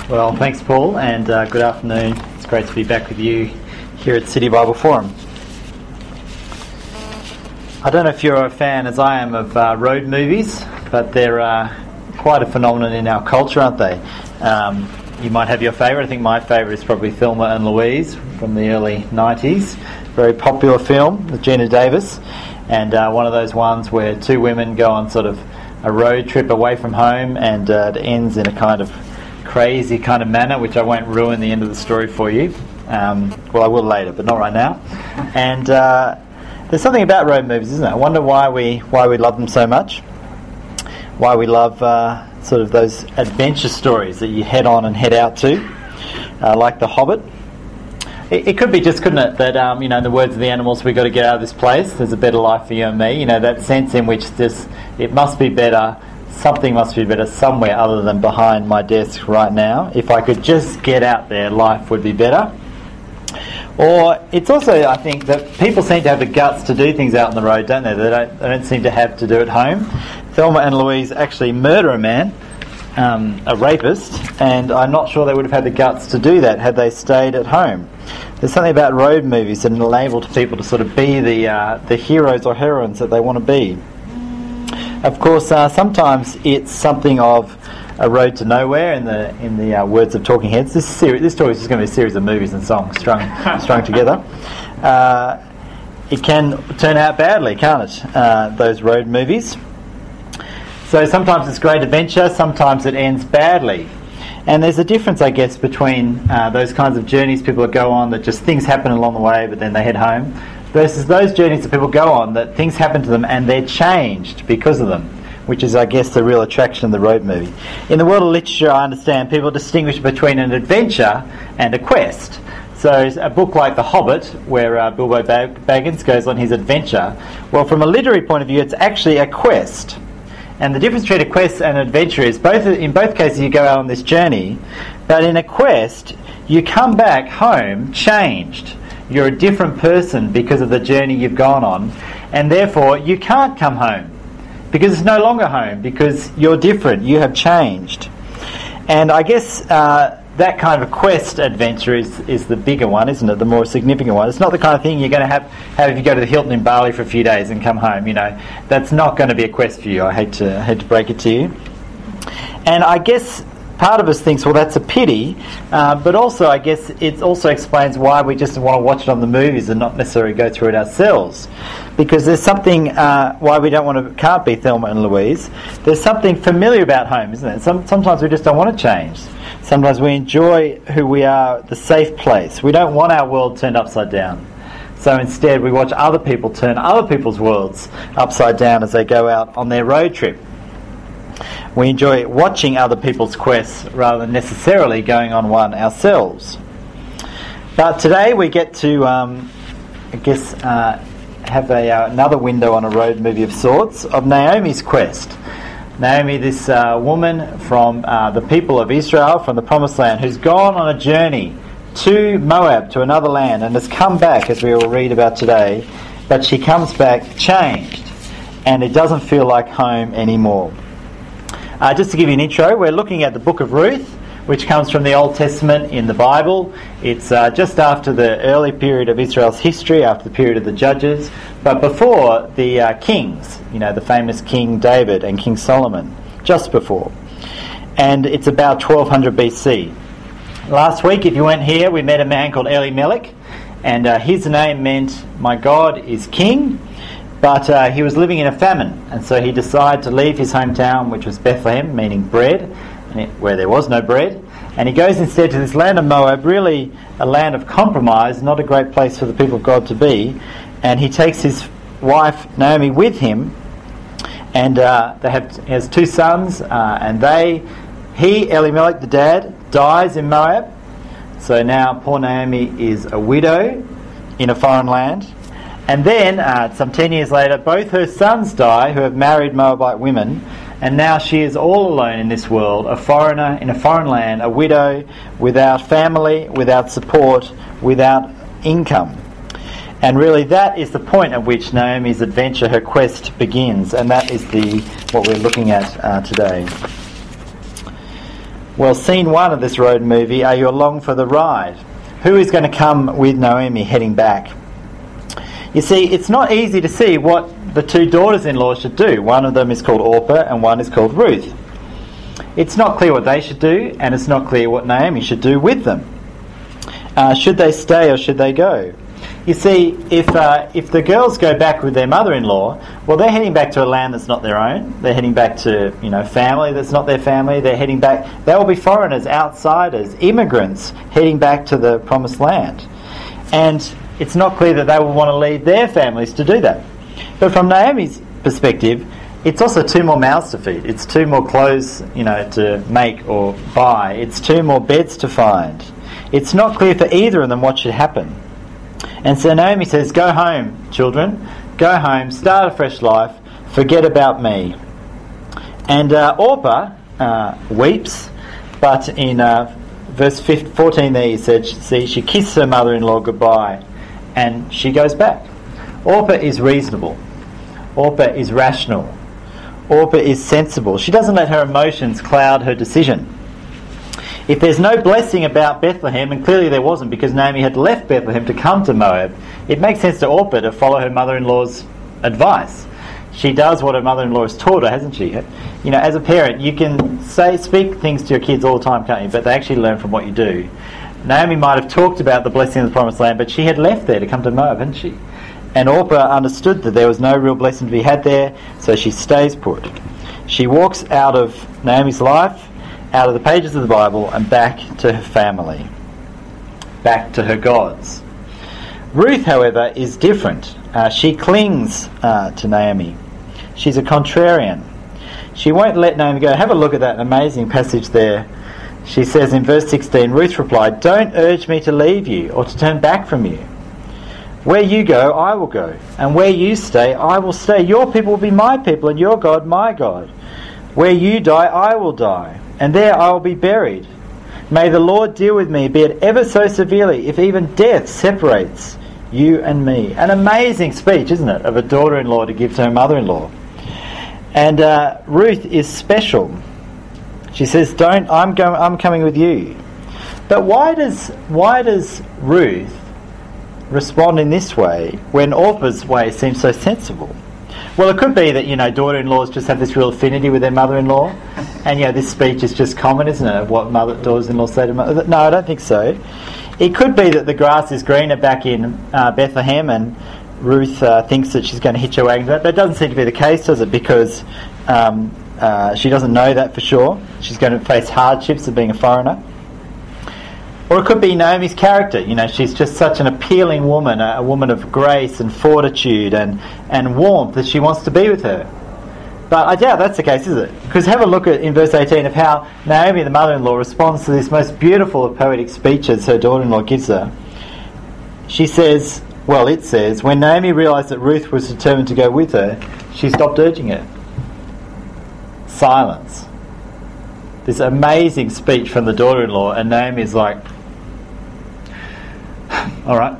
Well, thanks, Paul, and good afternoon. It's great to be back with you here at City Bible Forum. I don't know if you're a fan, as I am, of road movies, but they're quite a phenomenon in our culture, aren't they? You might have your favourite. I think my favourite is probably Thelma and Louise from the early 90s. Very popular film with Geena Davis, and one of those ones where two women go on sort of a road trip away from home, and it ends in a kind of crazy kind of manner, which I won't ruin the end of the story for you. Well, I will later, but not right now. And there's something about road movies, isn't there? I wonder why we love them so much. Why we love sort of those adventure stories that you head on and head out to, like The Hobbit. It could be just, couldn't it, that in the words of the animals, we've got to get out of this place. There's a better life for you and me. That sense in which it must be better. Something must be better somewhere other than behind my desk right now. If I could just get out there, life would be better. Or it's also, I think, that people seem to have the guts to do things out on the road, don't they? They don't seem to have to do it home. Thelma and Louise actually murder a man, a rapist, and I'm not sure they would have had the guts to do that had they stayed at home. There's something about road movies that enable people to sort of be the heroes or heroines that they want to be. Of course, sometimes it's something of a road to nowhere. In the words of Talking Heads, this story is just going to be a series of movies and songs strung together. It can turn out badly, can't it? Those road movies. So sometimes it's great adventure, sometimes it ends badly. And there's a difference, I guess, between those kinds of journeys people go on that just things happen along the way, but then they head home, versus those journeys that people go on that things happen to them and they're changed because of them, which is, I guess, the real attraction of the road movie. In the world of literature, I understand people distinguish between an adventure and a quest. So a book like The Hobbit, where Bilbo Baggins goes on his adventure, well, from a literary point of view, it's actually a quest. And the difference between a quest and an adventure is, in both cases you go out on this journey, but in a quest, you come back home changed. You're a different person because of the journey you've gone on, and therefore you can't come home because it's no longer home, because you're different, you have changed. And I guess that kind of a quest adventure is the bigger one, isn't it? The more significant one. It's not the kind of thing you're going to have if you go to the Hilton in Bali for a few days and come home. That's not going to be a quest for you. I hate to break it to you. And I guess part of us thinks, well, that's a pity, but also I guess it also explains why we just want to watch it on the movies and not necessarily go through it ourselves. Because there's something why we can't be Thelma and Louise. There's something familiar about home, isn't it? Sometimes we just don't want to change. Sometimes we enjoy who we are, the safe place. We don't want our world turned upside down. So instead we watch other people turn other people's worlds upside down as they go out on their road trip. We enjoy watching other people's quests rather than necessarily going on one ourselves. But today we get to, have another window on a road movie of sorts of Naomi's quest. Naomi, this woman from the people of Israel, from the Promised Land, who's gone on a journey to Moab, to another land, and has come back, as we will read about today, but she comes back changed, and it doesn't feel like home anymore. Just to give you an intro, we're looking at the book of Ruth, which comes from the Old Testament in the Bible. It's just after the early period of Israel's history, after the period of the Judges, but before the kings, the famous King David and King Solomon, just before. And it's about 1200 BC. Last week, if you weren't here, we met a man called Elimelech, and his name meant, "My God is King." But he was living in a famine, and so he decided to leave his hometown, which was Bethlehem, meaning bread, where there was no bread, and he goes instead to this land of Moab, really a land of compromise, not a great place for the people of God to be, and he takes his wife Naomi with him, and he has two sons, and Elimelech, the dad, dies in Moab, so now poor Naomi is a widow in a foreign land. And then, some 10 years later, both her sons die, who have married Moabite women, and now she is all alone in this world, a foreigner in a foreign land, a widow, without family, without support, without income. And really that is the point at which Naomi's adventure, her quest, begins, and that is what we're looking at today. Well, scene 1 of this road movie, are you along for the ride? Who is going to come with Naomi heading back? You see, it's not easy to see what the two daughters-in-law should do. One of them is called Orpah and one is called Ruth. It's not clear what they should do, and it's not clear what Naomi should do with them. Should they stay or should they go? You see, if the girls go back with their mother-in-law, well, they're heading back to a land that's not their own. They're heading back to, family that's not their family. They're heading back. They will be foreigners, outsiders, immigrants heading back to the promised land. And it's not clear that they will want to leave their families to do that. But from Naomi's perspective, it's also 2 more mouths to feed. It's 2 more clothes, to make or buy. It's 2 more beds to find. It's not clear for either of them what should happen. And so Naomi says, go home, children. Go home, start a fresh life, forget about me. And Orpah weeps, but in verse 14 there he said, she kissed her mother-in-law goodbye, and she goes back. Orpah is reasonable. Orpah is rational. Orpah is sensible. She doesn't let her emotions cloud her decision. If there's no blessing about Bethlehem, and clearly there wasn't because Naomi had left Bethlehem to come to Moab, it makes sense to Orpah to follow her mother-in-law's advice. She does what her mother-in-law has taught her, hasn't she? As a parent, you can speak things to your kids all the time, can't you? But they actually learn from what you do. Naomi might have talked about the blessing of the promised land, but she had left there to come to Moab, hadn't she? And Orpah understood that there was no real blessing to be had there, so she stays put. She walks out of Naomi's life, out of the pages of the Bible, and back to her family, back to her gods. Ruth, however, is different. She clings to Naomi. She's a contrarian. She won't let Naomi go. Have a look at that amazing passage there. She says in verse 16, Ruth replied, "Don't urge me to leave you or to turn back from you. Where you go, I will go, and where you stay, I will stay. Your people will be my people, and your God, my God. Where you die, I will die, and there I will be buried. May the Lord deal with me, be it ever so severely, if even death separates you and me." An amazing speech, isn't it, of a daughter-in-law to give to her mother-in-law. And Ruth is special. She says, I'm coming with you. But why does Ruth respond in this way when Orpah's way seems so sensible? Well, it could be that, daughter-in-laws just have this real affinity with their mother-in-law, and, this speech is just common, isn't it, of what daughters-in-law say to mother. No, I don't think so. It could be that the grass is greener back in Bethlehem, and Ruth thinks that she's going to hitch her wagon to that. That doesn't seem to be the case, does it? Because she doesn't know that for sure. She's going to face hardships of being a foreigner. Or it could be Naomi's character. She's just such an appealing woman, a woman of grace and fortitude and warmth that she wants to be with her. But I doubt that's the case, is it? Because have a look in verse 18 of how Naomi, the mother-in-law, responds to this most beautiful of poetic speeches her daughter-in-law gives her. She says, it says, when Naomi realised that Ruth was determined to go with her, she stopped urging her. Silence. This amazing speech from the daughter-in-law, and Naomi is like, all right,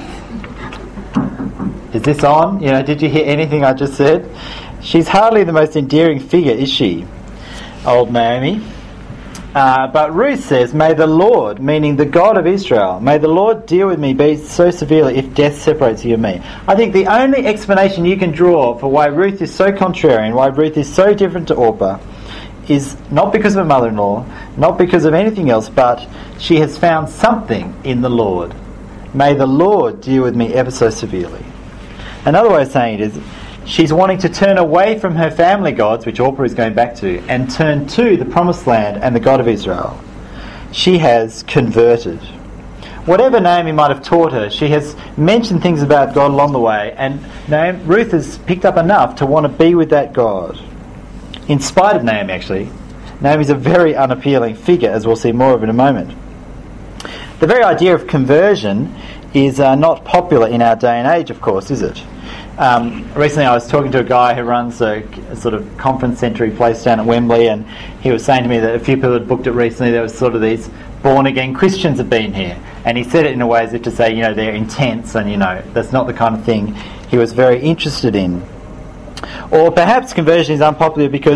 is this on? Did you hear anything I just said? She's hardly the most endearing figure, is she, old Naomi? But Ruth says, may the Lord, meaning the God of Israel, may the Lord deal with me, be so severely if death separates you and me. I think the only explanation you can draw for why Ruth is so contrarian, why Ruth is so different to Orpah, is not because of her mother-in-law, not because of anything else, but she has found something in the Lord. May the Lord deal with me ever so severely. Another way of saying it is, she's wanting to turn away from her family gods, which Orpah is going back to, and turn to the Promised Land and the God of Israel. She has converted. Whatever Naomi might have taught her, she has mentioned things about God along the way, and Ruth has picked up enough to want to be with that God. In spite of Naomi, actually. Naomi's a very unappealing figure, as we'll see more of in a moment. The very idea of conversion is not popular in our day and age, of course, is it? Recently I was talking to a guy who runs a sort of conference centre place down at Wembley, and he was saying to me that a few people had booked it recently. There was sort of these born-again Christians have been here, and he said it in a way as if to say, they're intense, and that's not the kind of thing he was very interested in. Or perhaps conversion is unpopular because,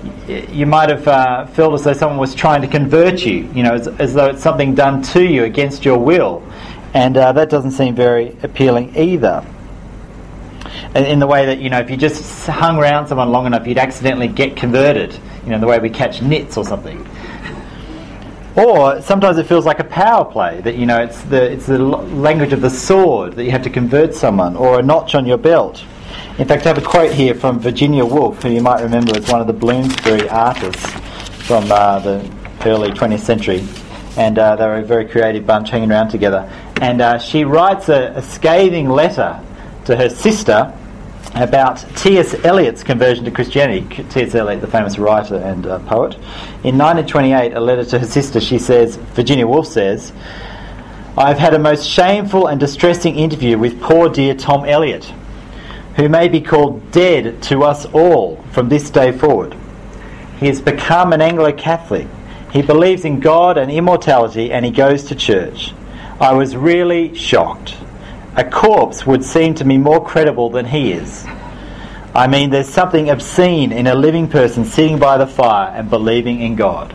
You might have felt as though someone was trying to convert you, as though it's something done to you against your will. And that doesn't seem very appealing either. In the way that, if you just hung around someone long enough, you'd accidentally get converted, the way we catch nits or something. Or sometimes it feels like a power play, that, it's the language of the sword, that you have to convert someone, or a notch on your belt. In fact, I have a quote here from Virginia Woolf, who you might remember as one of the Bloomsbury artists from the early 20th century. And they were a very creative bunch hanging around together. And she writes a scathing letter to her sister about T.S. Eliot's conversion to Christianity. T.S. Eliot, the famous writer and poet. In 1928, a letter to her sister, Virginia Woolf says, "I've had a most shameful and distressing interview with poor dear Tom Eliot, who may be called dead to us all from this day forward. He has become an Anglo-Catholic. He believes in God and immortality, and he goes to church. I was really shocked. A corpse would seem to me more credible than he is. I mean, there's something obscene in a living person sitting by the fire and believing in God."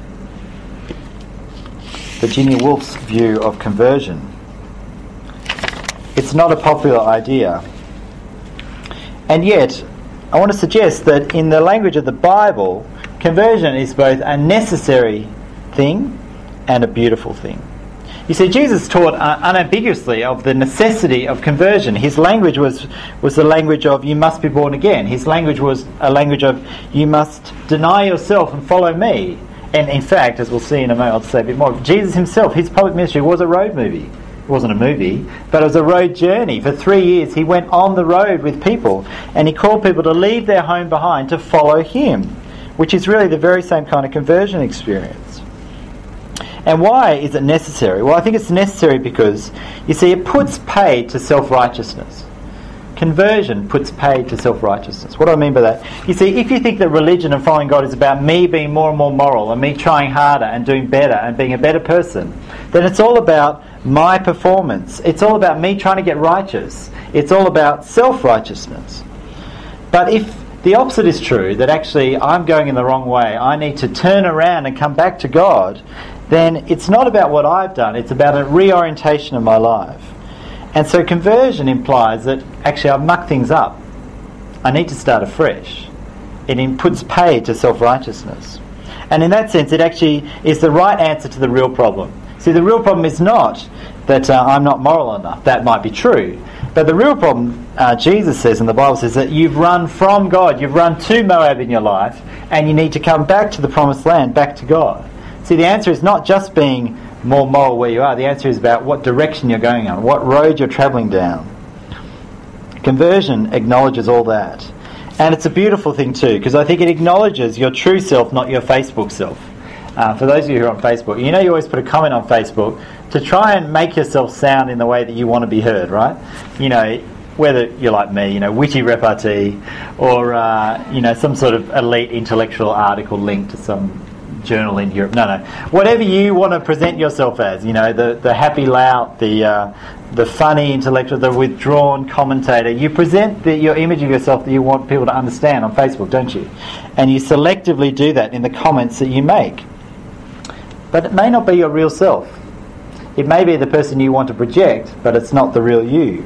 Virginia Woolf's view of conversion. It's not a popular idea. And yet, I want to suggest that in the language of the Bible, conversion is both a necessary thing and a beautiful thing. You see, Jesus taught unambiguously of the necessity of conversion. His language was the language of you must be born again. His language was a language of you must deny yourself and follow me. And in fact, as we'll see in a moment, I'll say a bit more, Jesus himself, his public ministry was a road movie. It wasn't a movie, but it was a road journey. For 3 years he went on the road with people, and he called people to leave their home behind to follow him, which is really the very same kind of conversion experience. And why is it necessary? Well, I think it's necessary because, you see, it puts paid to self-righteousness. Conversion puts paid to self-righteousness. What do I mean by that? You see, if you think that religion and following God is about me being more and more moral and me trying harder and doing better and being a better person, then it's all about my performance. It's all about me trying to get righteous. It's all about self-righteousness. But if the opposite is true, that actually I'm going in the wrong way, I need to turn around and come back to God, then it's not about what I've done, it's about a reorientation of my life. And so conversion implies that actually I've mucked things up. I need to start afresh. It puts paid to self-righteousness. And in that sense, it actually is the right answer to the real problem. See, the real problem is not that I'm not moral enough. That might be true. But the real problem, Jesus says, and the Bible says, that you've run from God. You've run to Moab in your life, and you need to come back to the promised land, back to God. See, the answer is not just being more moral where you are. The answer is about what direction you're going on, what road you're travelling down. Conversion acknowledges all that. And it's a beautiful thing too, because I think it acknowledges your true self, not your Facebook self. For those of you who are on Facebook, you always put a comment on Facebook to try and make yourself sound in the way that you want to be heard, right? Whether you're like me, witty repartee, or, some sort of elite intellectual article linked to some journal in Europe. No. Whatever you want to present yourself as, the happy lout, the funny intellectual, the withdrawn commentator. You present your image of yourself that you want people to understand on Facebook, don't you? And you selectively do that in the comments that you make. But it may not be your real self. It may be the person you want to project, but it's not the real you.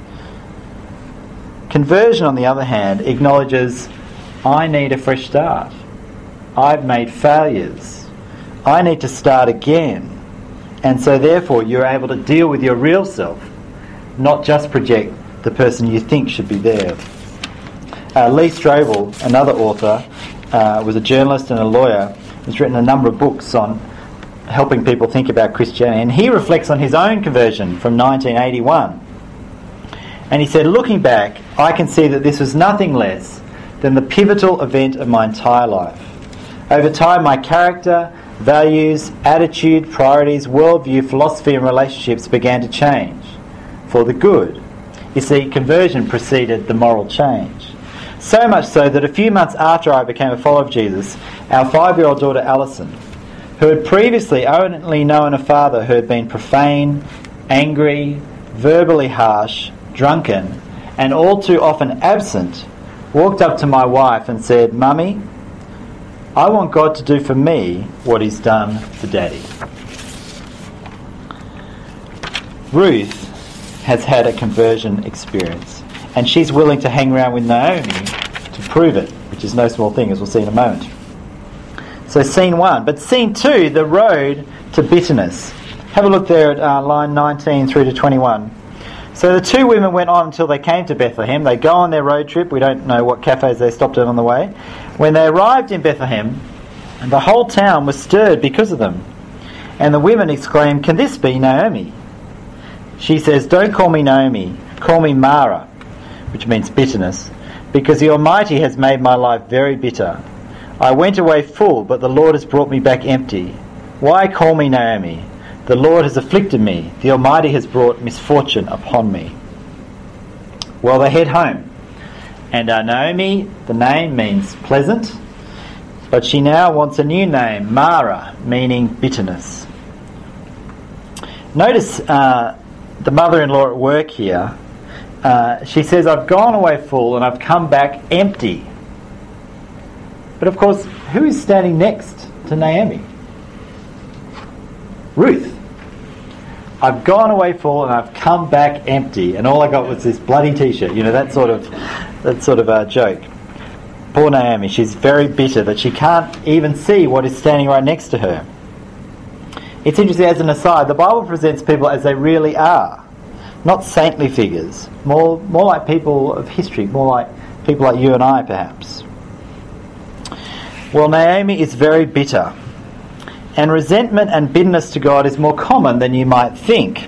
Conversion, on the other hand, acknowledges I need a fresh start. I've made failures. I need to start again. And so therefore you're able to deal with your real self, not just project the person you think should be there. Lee Strobel, another author, was a journalist and a lawyer. He's written a number of books on helping people think about Christianity. And he reflects on his own conversion from 1981. And he said, looking back, I can see that this was nothing less than the pivotal event of my entire life. Over time, my character, values, attitude, priorities, worldview, philosophy and relationships began to change for the good. You see, conversion preceded the moral change. So much so that a few months after I became a follower of Jesus, our 5-year-old daughter Alison, who had previously only known a father who had been profane, angry, verbally harsh, drunken, and all too often absent, walked up to my wife and said, "Mummy, I want God to do for me what He's done for Daddy. Ruth has had a conversion experience, and she's willing to hang around with Naomi to prove it, which is no small thing, as we'll see in a moment. So scene 1. But scene 2, the road to bitterness. Have a look there at line 19 through to 21. So the two women went on until they came to Bethlehem. They go on their road trip. We don't know what cafes they stopped at on the way. When they arrived in Bethlehem, the whole town was stirred because of them. And the women exclaimed, "Can this be Naomi?" She says, "Don't call me Naomi, call me Mara," which means bitterness, "because the Almighty has made my life very bitter. I went away full, but the Lord has brought me back empty. Why call me Naomi? The Lord has afflicted me. The Almighty has brought misfortune upon me." Well, they head home. And Naomi, the name means pleasant, but she now wants a new name, Mara, meaning bitterness. Notice the mother-in-law at work here. She says, "I've gone away full and I've come back empty." But of course, who is standing next to Naomi? Ruth. "I've gone away full and I've come back empty, and all I got was this bloody t-shirt." You know, that sort of a joke. Poor Naomi, she's very bitter that she can't even see what is standing right next to her. It's interesting, as an aside, the Bible presents people as they really are, not saintly figures, more like people of history, more like people like you and I, perhaps. Well, Naomi is very bitter. And resentment and bitterness to God is more common than you might think.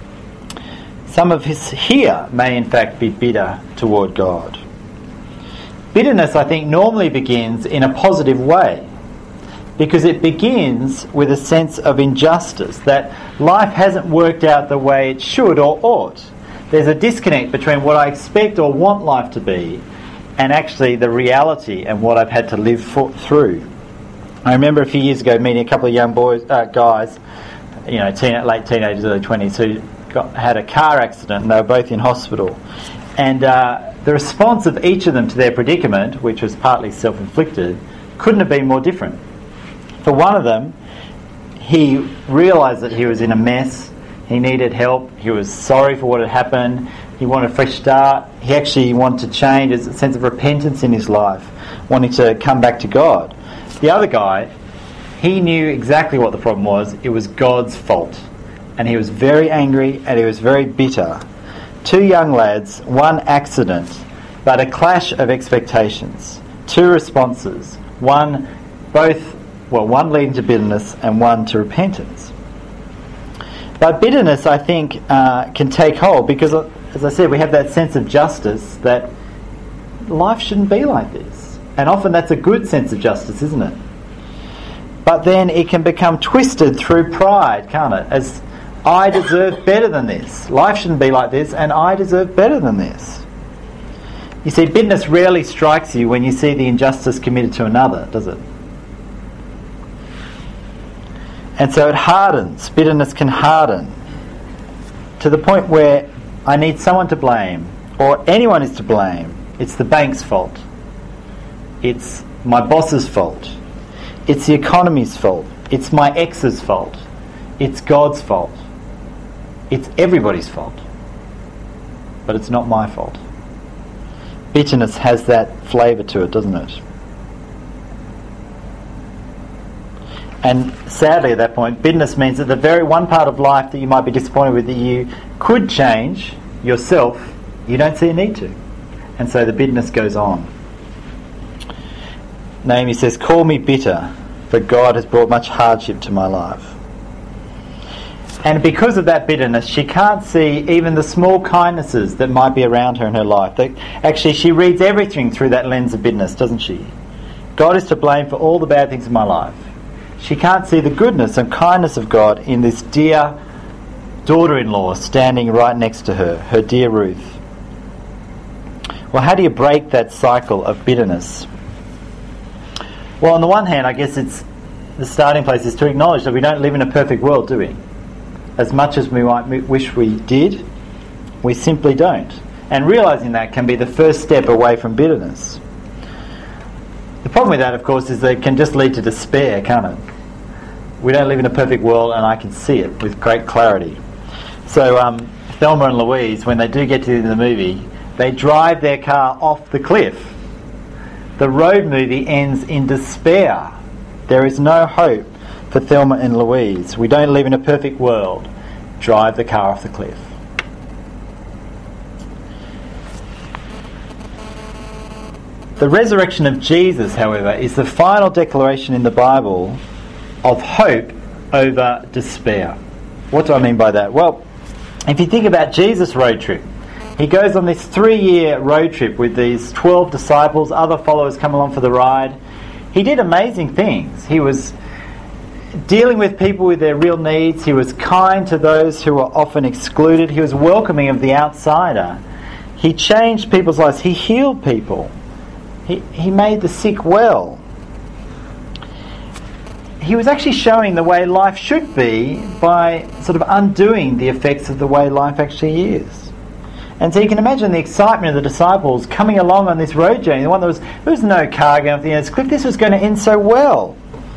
Some of us here may in fact be bitter toward God. Bitterness, I think, normally begins in a positive way, because it begins with a sense of injustice, that life hasn't worked out the way it should or ought. There's a disconnect between what I expect or want life to be and actually the reality and what I've had to live through. I remember a few years ago meeting a couple of young guys, late teenagers, early 20s, who had a car accident, and they were both in hospital. And the response of each of them to their predicament, which was partly self-inflicted, couldn't have been more different. For one of them, he realised that he was in a mess, he needed help, he was sorry for what had happened, he wanted a fresh start, he actually wanted to change, there's a sense of repentance in his life, wanting to come back to God. The other guy, he knew exactly what the problem was. It was God's fault. And he was very angry and he was very bitter. Two young lads, one accident, but a clash of expectations. Two responses. One leading to bitterness and one to repentance. But bitterness, I think, can take hold because, as I said, we have that sense of justice that life shouldn't be like this. And often that's a good sense of justice, isn't it? But then it can become twisted through pride, can't it? As I deserve better than this. Life shouldn't be like this, and I deserve better than this. You see, bitterness rarely strikes you when you see the injustice committed to another, does it? And so it hardens. Bitterness can harden to the point where I need someone to blame, or anyone is to blame. It's the bank's fault. It's my boss's fault. It's the economy's fault. It's my ex's fault. It's God's fault. It's everybody's fault. But it's not my fault. Bitterness has that flavour to it, doesn't it? And sadly at that point, bitterness means that the very one part of life that you might be disappointed with that you could change yourself, you don't see a need to. And so the bitterness goes on. Naomi says, "Call me bitter, for God has brought much hardship to my life." And because of that bitterness, she can't see even the small kindnesses that might be around her in her life. Actually, she reads everything through that lens of bitterness, doesn't she? God is to blame for all the bad things in my life. She can't see the goodness and kindness of God in this dear daughter-in-law standing right next to her, her dear Ruth. Well, how do you break that cycle of bitterness? Well, on the one hand, I guess it's the starting place is to acknowledge that we don't live in a perfect world, do we? As much as we might wish we did, we simply don't. And realising that can be the first step away from bitterness. The problem with that, of course, is that it can just lead to despair, can't it? We don't live in a perfect world, and I can see it with great clarity. So Thelma and Louise, when they do get to the end of the movie, they drive their car off the cliff. The road movie ends in despair. There is no hope for Thelma and Louise. We don't live in a perfect world. Drive the car off the cliff. The resurrection of Jesus, however, is the final declaration in the Bible of hope over despair. What do I mean by that? Well, if you think about Jesus' road trip, he goes on this 3-year road trip with these 12 disciples, other followers come along for the ride. He did amazing things. He was dealing with people with their real needs. He was kind to those who were often excluded. He was welcoming of the outsider. He changed people's lives. He healed people. He made the sick well. He was actually showing the way life should be by sort of undoing the effects of the way life actually is. And so you can imagine the excitement of the disciples coming along on this road journey. The one there was no car going up the end of this cliff. This was going to end so well.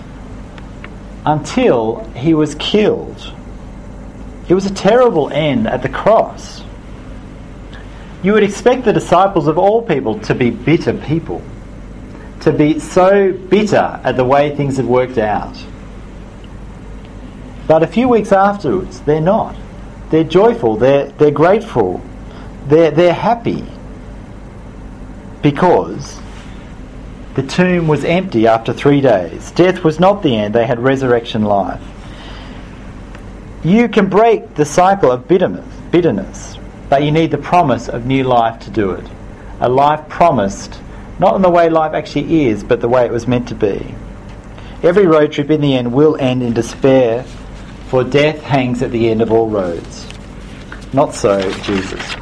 Until he was killed. It was a terrible end at the cross. You would expect the disciples of all people to be bitter people, to be so bitter at the way things have worked out. But a few weeks afterwards, they're not. They're joyful, they're grateful, they're happy, because the tomb was empty after 3 days. Death was not the end, they had resurrection life. You can break the cycle of bitterness, but you need the promise of new life to do it. A life promised, not in the way life actually is, but the way it was meant to be. Every road trip in the end will end in despair, for death hangs at the end of all roads. Not so Jesus.